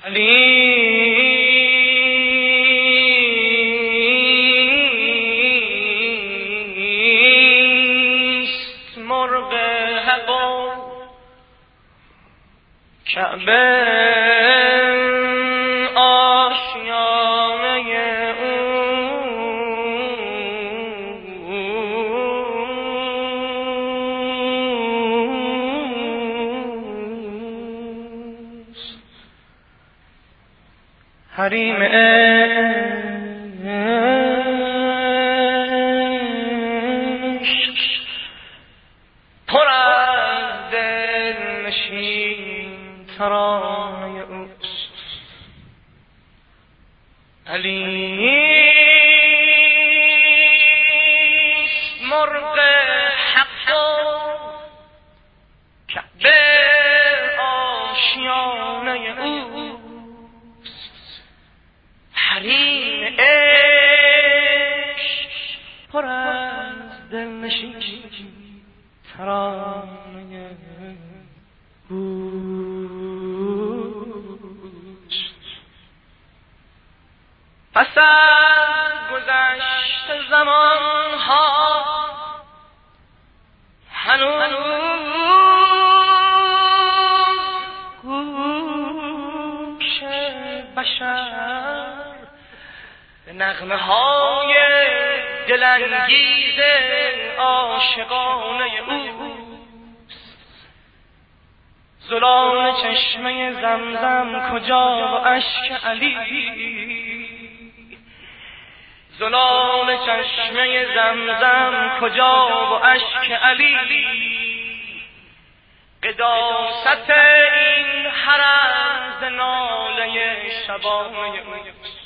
علیست مرغ حق و کعبه آشیانه اوست. حریم عشق پر از دلنشین ترانه اوست. علیست مرغ حق و کعبه آشیانه اوست. حریم عشق پر از دلنشین ترانه اوست. پس از گذشت زمانها هنوز گوش بشر به نغمه های دلانگیز عاشقانه اوست. زلال چشمه زمزم کجا و اشک علی، زلال چشمه زمزم کجا و اشک علی، قداست این حرم ز ناله شبانه اوست.